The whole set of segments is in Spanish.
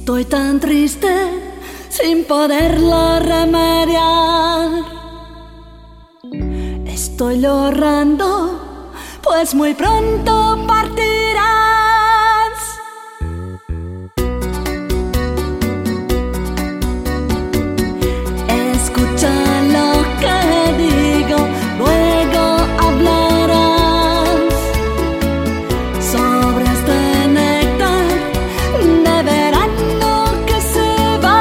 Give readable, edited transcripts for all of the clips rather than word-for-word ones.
Estoy tan triste sin poderlo remediar. Estoy llorando, pues muy pronto partirás. Escucha lo que digo, luego hablarás sobre este néctar de verano que se va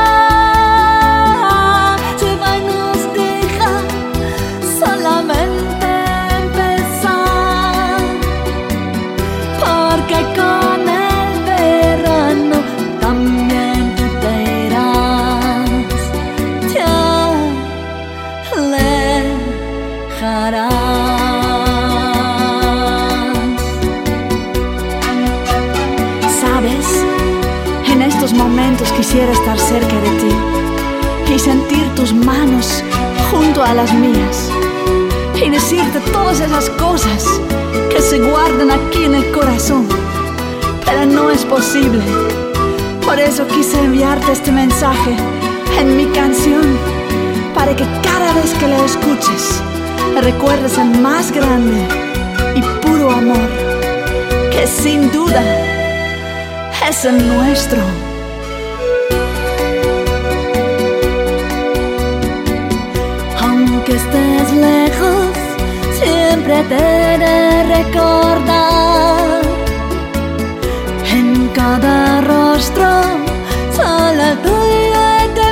y nos deja solamente empezar, porque con el verano también tú te irás, te alejarás. Sabes, en estos momentos quisiera estar cerca de ti y sentir tus manos junto a las mías y decirte todas esas cosas que se guardan aquí en el corazón, pero no es posible. Por eso quise enviarte este mensaje en mi canción, para que cada vez que lo escuches recuerdes el más grande y puro amor, que sin duda es el nuestro. Aunque estés lejos, siempre te he de recordar. En cada rostro solo el tuyo he de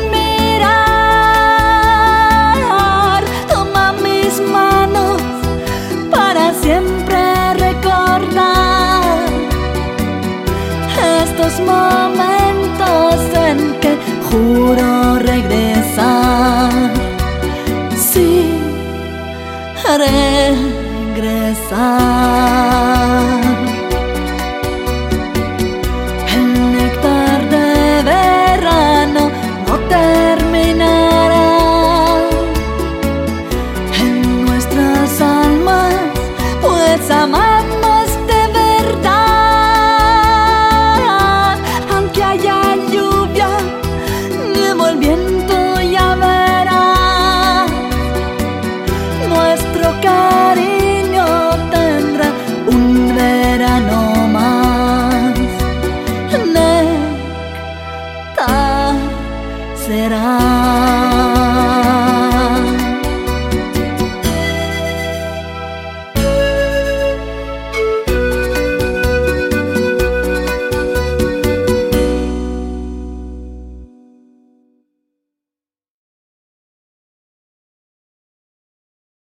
mirar. Toma mis manos para siempre recordar estos momentos en que juro regresar. Sí, regresar. El néctar de verano no terminará en nuestras almas, pues amamos de verdad. Aunque haya lluvia, llevo el viento, ya verás. Nuestro cariño tendrá un verano más. Néctar será.